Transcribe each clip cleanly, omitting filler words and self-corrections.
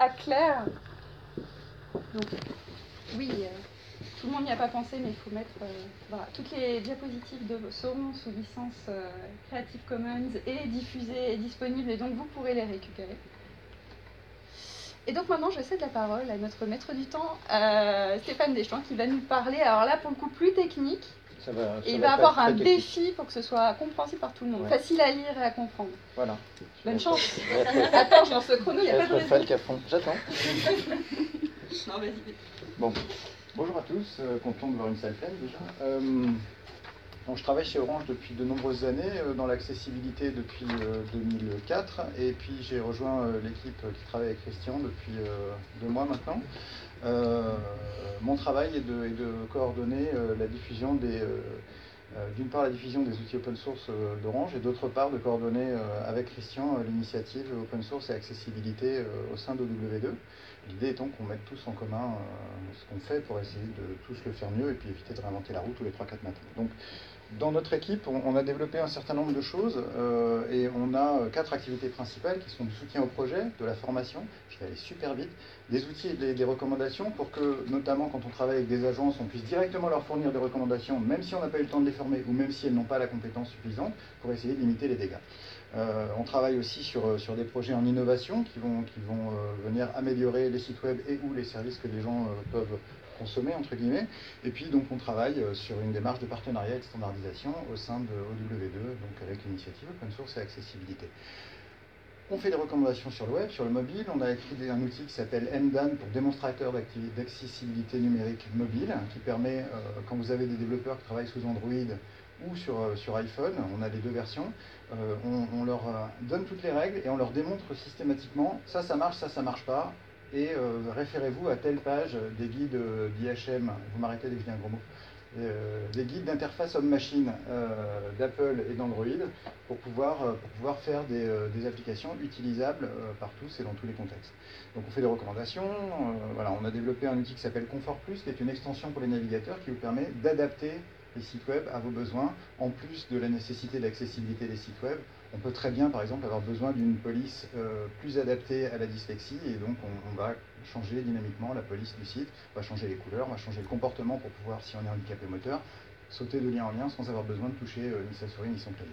pas clair. Donc, oui, tout le monde n'y a pas pensé, mais il faut mettre... voilà, toutes les diapositives seront sous licence Creative Commons et diffusées et disponibles, et donc vous pourrez les récupérer. Et donc maintenant, je cède la parole à notre maître du temps, Stéphane Deschamps, qui va nous parler, alors là, pour le coup, plus technique. Et il va avoir un défi pour que ce soit compréhensible par tout le monde, facile à lire et à comprendre. Voilà. Bonne chance. Attends, je lance le chrono, il n'y a pas de raison. Falk à fond. J'attends. Non, vas-y. Bon. Bonjour à tous, content de voir une salle pleine déjà. Donc, je travaille chez Orange depuis de nombreuses années, dans l'accessibilité depuis 2004, et puis j'ai rejoint l'équipe qui travaille avec Christian depuis 2 mois maintenant. Mon travail est de coordonner la diffusion d'une part la diffusion des outils open source d'Orange, et d'autre part de coordonner avec Christian l'initiative open source et accessibilité au sein d'OW2. L'idée étant qu'on mette tous en commun ce qu'on fait pour essayer de tous le faire mieux et puis éviter de réinventer la roue tous les 3-4 matins. Donc, dans notre équipe, on a développé un certain nombre de choses et on a 4 activités principales qui sont du soutien au projet, de la formation, je vais aller super vite, des outils et des recommandations pour que, notamment quand on travaille avec des agences, on puisse directement leur fournir des recommandations, même si on n'a pas eu le temps de les former ou même si elles n'ont pas la compétence suffisante, pour essayer de limiter les dégâts. On travaille aussi sur des projets en innovation qui vont venir améliorer les sites web et ou les services que les gens peuvent consommer, entre guillemets. Et puis, donc, on travaille sur une démarche de partenariat et de standardisation au sein de OW2, donc avec l'initiative Open Source et Accessibilité. On fait des recommandations sur le web, sur le mobile. On a écrit un outil qui s'appelle MDAN pour démonstrateur d'accessibilité numérique mobile, qui permet, quand vous avez des développeurs qui travaillent sous Android ou sur iPhone, on a les 2 versions, on leur donne toutes les règles et on leur démontre systématiquement ça marche, ça marche pas, et référez-vous à telle page des guides d'IHM, vous m'arrêtez dès que je dis un gros mot, des guides d'interface homme-machine d'Apple et d'Android pour pouvoir faire des applications utilisables par tous et dans tous les contextes. Donc on fait des recommandations, voilà, on a développé un outil qui s'appelle Confort Plus, qui est une extension pour les navigateurs qui vous permet d'adapter les sites web à vos besoins, en plus de la nécessité d'accessibilité des sites web. On peut très bien, par exemple, avoir besoin d'une police plus adaptée à la dyslexie, et donc on va changer dynamiquement la police du site, on va changer les couleurs, on va changer le comportement pour pouvoir, si on est handicapé moteur, sauter de lien en lien sans avoir besoin de toucher ni sa souris ni son clavier.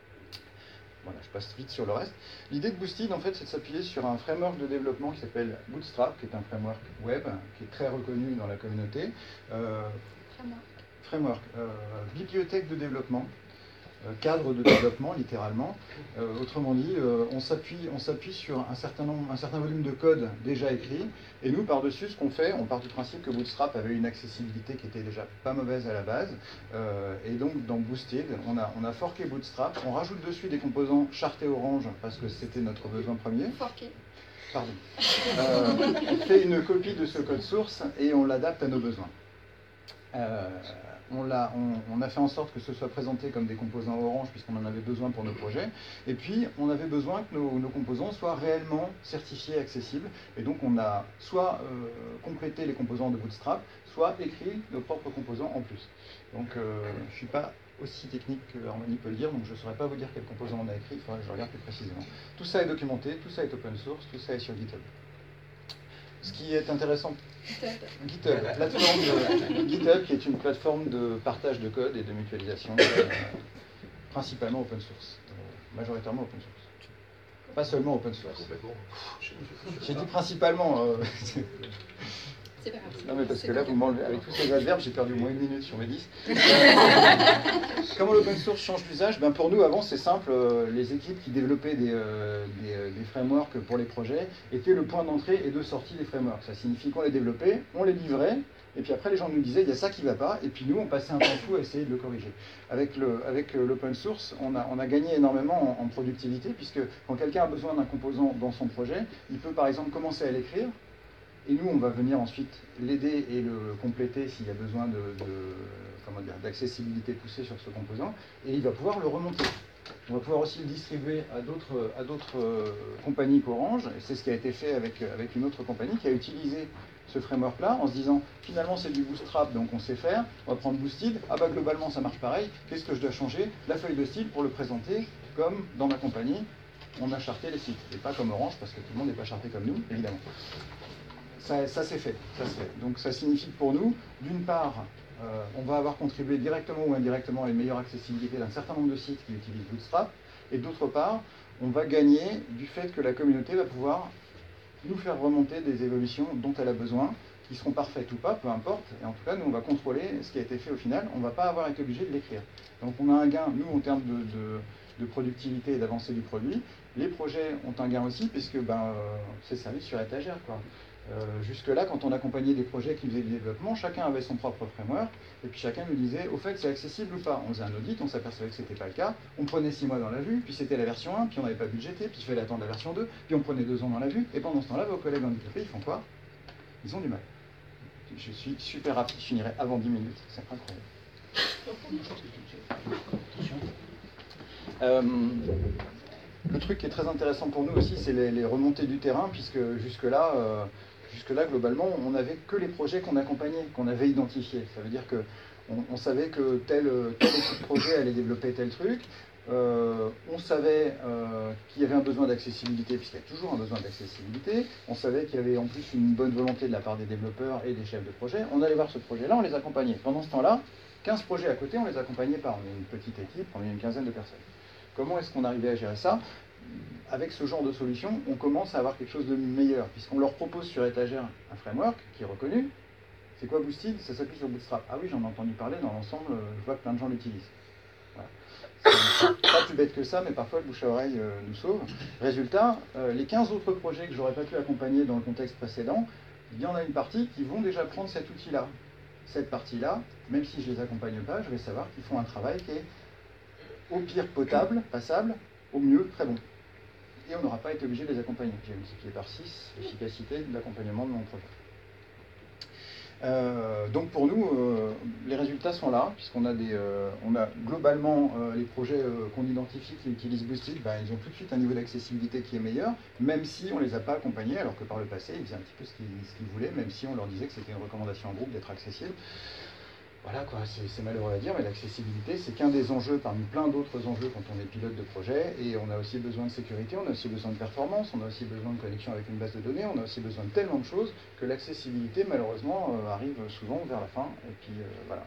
Voilà, je passe vite sur le reste. L'idée de Boosted, en fait, c'est de s'appuyer sur un framework de développement qui s'appelle Bootstrap, qui est un framework web, qui est très reconnu dans la communauté. Bibliothèque de développement, cadre de développement littéralement. Autrement dit, on s'appuie sur un certain volume de code déjà écrit, et nous par-dessus ce qu'on fait, on part du principe que Bootstrap avait une accessibilité qui était déjà pas mauvaise à la base, et donc dans Boosted, on a forqué Bootstrap, on rajoute dessus des composants Chart et Orange parce que c'était notre besoin premier. Forqué. Pardon. On fait une copie de ce code source et on l'adapte à nos besoins. On a fait en sorte que ce soit présenté comme des composants Orange puisqu'on en avait besoin pour nos projets, et puis on avait besoin que nos composants soient réellement certifiés et accessibles, et donc on a soit complété les composants de Bootstrap, soit écrit nos propres composants en plus. Donc je ne suis pas aussi technique que Harmony peut le dire, donc je ne saurais pas vous dire quels composants on a écrit, il faudrait que je regarde plus précisément. Tout ça est documenté, tout ça est open source, tout ça est sur GitHub. Ce qui est intéressant, GitHub, GitHub qui est une plateforme de partage de code et de mutualisation, principalement open source, majoritairement open source. Pas seulement open source. J'ai dit principalement. C'est pas grave. Non mais parce que là, vous m'enlevez, avec tous ces adverbes, j'ai perdu au moins 1 minute sur mes 10. Comment l'open source change d'usage? Pour nous, avant, c'est simple, les équipes qui développaient des frameworks pour les projets étaient le point d'entrée et de sortie des frameworks. Ça signifie qu'on les développait, on les livrait, et puis après les gens nous disaient, il y a ça qui ne va pas, et puis nous, on passait un temps fou à essayer de le corriger. Avec l'open source, on a gagné énormément en productivité, puisque quand quelqu'un a besoin d'un composant dans son projet, il peut par exemple commencer à l'écrire, et nous, on va venir ensuite l'aider et le compléter s'il y a besoin d'accessibilité poussée sur ce composant, et il va pouvoir le remonter. On va pouvoir aussi le distribuer à d'autres compagnies qu'Orange, et c'est ce qui a été fait avec une autre compagnie qui a utilisé ce framework-là en se disant, finalement c'est du Bootstrap, donc on sait faire, on va prendre Boosted, globalement ça marche pareil, qu'est-ce que je dois changer? La feuille de style pour le présenter comme dans ma compagnie, on a charté les sites. Et pas comme Orange, parce que tout le monde n'est pas charté comme nous, évidemment. Ça s'est fait, ça se fait. Donc ça signifie que pour nous, d'une part, on va avoir contribué directement ou indirectement à une meilleure accessibilité d'un certain nombre de sites qui utilisent Bootstrap, et d'autre part, on va gagner du fait que la communauté va pouvoir nous faire remonter des évolutions dont elle a besoin, qui seront parfaites ou pas, peu importe, et en tout cas, nous, on va contrôler ce qui a été fait au final, on ne va pas avoir été obligé de l'écrire. Donc on a un gain, nous, en termes de productivité et d'avancée du produit. Les projets ont un gain aussi, puisque c'est servi sur étagère, quoi. Jusque-là, quand on accompagnait des projets qui faisaient du développement, chacun avait son propre framework, et puis chacun nous disait, au fait, c'est accessible ou pas. On faisait un audit, on s'apercevait que ce n'était pas le cas, on prenait 6 mois dans la vue, puis c'était la version 1, puis on n'avait pas budgété, puis il fallait attendre la version 2, puis on prenait 2 ans dans la vue, et pendant ce temps-là, vos collègues handicapés, ils font quoi? Ils ont du mal. Je suis super rapide, je finirai avant 10 minutes, c'est incroyable. Le truc qui est très intéressant pour nous aussi, c'est les remontées du terrain, puisque jusque-là, globalement, on n'avait que les projets qu'on accompagnait, qu'on avait identifiés. Ça veut dire qu'on savait que tel équipe projet allait développer tel truc. On savait qu'il y avait un besoin d'accessibilité, puisqu'il y a toujours un besoin d'accessibilité. On savait qu'il y avait en plus une bonne volonté de la part des développeurs et des chefs de projet. On allait voir ce projet-là, on les accompagnait. Pendant ce temps-là, 15 projets à côté, on ne les accompagnait pas. On est une petite équipe, on est une quinzaine de personnes. Comment est-ce qu'on arrivait à gérer ça? Avec ce genre de solution, on commence à avoir quelque chose de meilleur, puisqu'on leur propose sur étagère un framework qui est reconnu. C'est quoi Boosted? Ça s'appuie sur Bootstrap. Ah oui, j'en ai entendu parler dans l'ensemble, je vois que plein de gens l'utilisent. Voilà. C'est pas plus bête que ça, mais parfois le bouche à oreille nous sauve. Résultat, les 15 autres projets que j'aurais pas pu accompagner dans le contexte précédent, il y en a une partie qui vont déjà prendre cet outil-là. Cette partie-là, même si je ne les accompagne pas, je vais savoir qu'ils font un travail qui est au pire potable, passable, au mieux très bon. Et on n'aura pas été obligé de les accompagner. J'ai multiplié par 6 l'efficacité de l'accompagnement de mon projet. Donc pour nous, les résultats sont là, puisqu'on a, on a globalement les projets qu'on identifie qui utilisent Boosted, ils ont tout de suite un niveau d'accessibilité qui est meilleur, même si on ne les a pas accompagnés, alors que par le passé, ils faisaient un petit peu ce qu'ils voulaient, même si on leur disait que c'était une recommandation en groupe d'être accessible. Voilà quoi, c'est malheureux à dire, mais l'accessibilité, c'est qu'un des enjeux parmi plein d'autres enjeux quand on est pilote de projet, et on a aussi besoin de sécurité, on a aussi besoin de performance, on a aussi besoin de connexion avec une base de données, on a aussi besoin de tellement de choses que l'accessibilité, malheureusement, arrive souvent vers la fin, et puis voilà.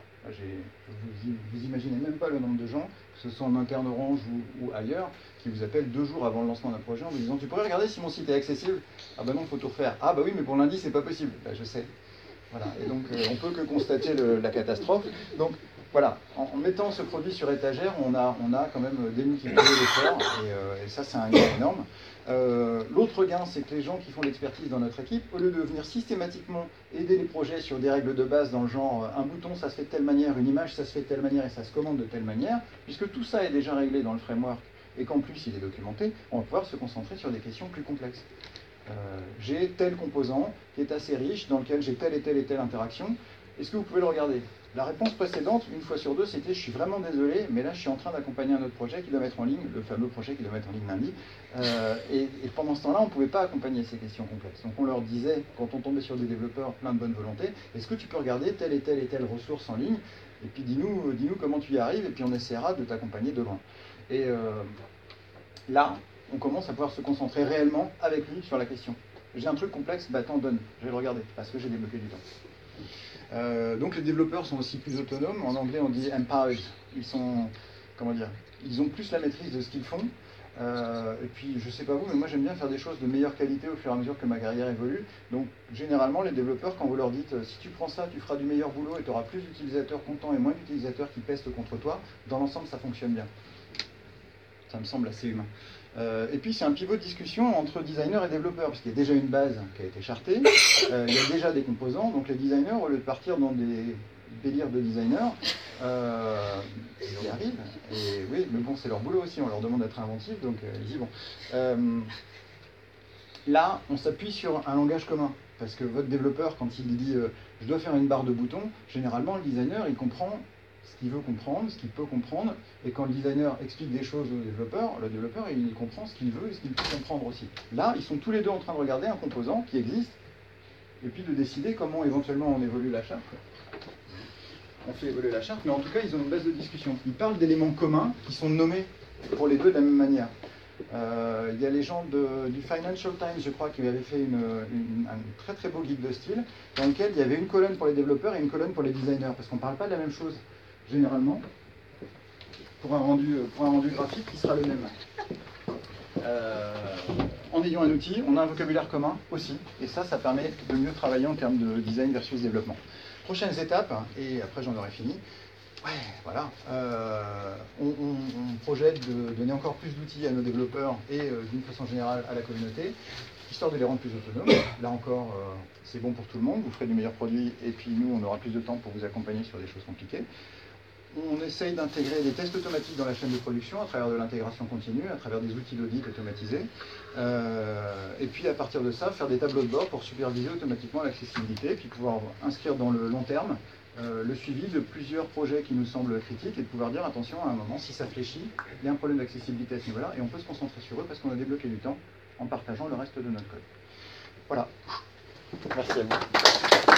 Vous imaginez même pas le nombre de gens, que ce soit en interne Orange ou ailleurs, qui vous appellent 2 jours avant le lancement d'un projet en vous disant « Tu pourrais regarder si mon site est accessible ?»« Ah bah non, il faut tout refaire. »« Ah bah oui, mais pour lundi, c'est pas possible. » Je sais. Voilà, et donc on peut que constater la catastrophe. Donc voilà, en mettant ce produit sur étagère, on a quand même démultiplié l'effort, et ça c'est un gain énorme. L'autre gain, c'est que les gens qui font l'expertise dans notre équipe, au lieu de venir systématiquement aider les projets sur des règles de base dans le genre un bouton ça se fait de telle manière, une image ça se fait de telle manière et ça se commande de telle manière, puisque tout ça est déjà réglé dans le framework et qu'en plus il est documenté, on va pouvoir se concentrer sur des questions plus complexes. J'ai tel composant qui est assez riche, dans lequel j'ai telle et telle et telle interaction. Est-ce que vous pouvez le regarder? La réponse précédente, une fois sur deux, c'était « je suis vraiment désolé, mais là je suis en train d'accompagner un autre projet qui doit mettre en ligne, le fameux projet qui doit mettre en ligne lundi. » Et pendant ce temps-là, on ne pouvait pas accompagner ces questions complexes. Donc on leur disait, quand on tombait sur des développeurs plein de bonne volonté, « est-ce que tu peux regarder telle et telle et telle ressource en ligne? Et puis dis-nous comment tu y arrives, et puis on essaiera de t'accompagner de loin. » Et là, on commence à pouvoir se concentrer réellement avec lui sur la question. J'ai un truc complexe, attends, donne, je vais le regarder, parce que j'ai débloqué du temps. Donc les développeurs sont aussi plus autonomes, en anglais on dit empowered, ils sont, comment dire, ils ont plus la maîtrise de ce qu'ils font, et puis je sais pas vous, mais moi j'aime bien faire des choses de meilleure qualité au fur et à mesure que ma carrière évolue, donc généralement les développeurs, quand vous leur dites si tu prends ça, tu feras du meilleur boulot et tu auras plus d'utilisateurs contents et moins d'utilisateurs qui pestent contre toi, dans l'ensemble ça fonctionne bien. Ça me semble assez humain. Et puis c'est un pivot de discussion entre designers et développeurs, parce qu'il y a déjà une base qui a été chartée, il y a déjà des composants, donc les designers, au lieu de partir dans des délires de designers, ils y arrivent, et oui, mais bon, c'est leur boulot aussi, on leur demande d'être inventifs, donc ils y vont. Là, on s'appuie sur un langage commun, parce que votre développeur, quand il dit je dois faire une barre de boutons, généralement le designer, il comprend ce qu'il veut comprendre, ce qu'il peut comprendre, et quand le designer explique des choses au développeur, le développeur il comprend ce qu'il veut et ce qu'il peut comprendre aussi. Là, ils sont tous les deux en train de regarder un composant qui existe, et puis de décider comment éventuellement on évolue la charte. On fait évoluer la charte, mais en tout cas ils ont une base de discussion. Ils parlent d'éléments communs qui sont nommés pour les deux de la même manière. Il y a les gens du Financial Times, je crois, qui avaient fait un très très beau guide de style, dans lequel il y avait une colonne pour les développeurs et une colonne pour les designers, parce qu'on ne parle pas de la même chose, généralement, pour un rendu graphique qui sera le même. En ayant un outil, on a un vocabulaire commun aussi, et ça permet de mieux travailler en termes de design versus développement. Prochaines étapes, et après j'en aurai fini. Ouais, voilà. On projette de donner encore plus d'outils à nos développeurs et d'une façon générale à la communauté, histoire de les rendre plus autonomes. Là encore, c'est bon pour tout le monde, vous ferez du meilleur produit et puis nous, on aura plus de temps pour vous accompagner sur des choses compliquées. On essaye d'intégrer des tests automatiques dans la chaîne de production à travers de l'intégration continue, à travers des outils d'audit automatisés. Et puis à partir de ça, faire des tableaux de bord pour superviser automatiquement l'accessibilité, puis pouvoir inscrire dans le long terme le suivi de plusieurs projets qui nous semblent critiques et de pouvoir dire attention, à un moment, si ça fléchit, il y a un problème d'accessibilité à ce niveau-là et on peut se concentrer sur eux parce qu'on a débloqué du temps en partageant le reste de notre code. Voilà. Merci à vous.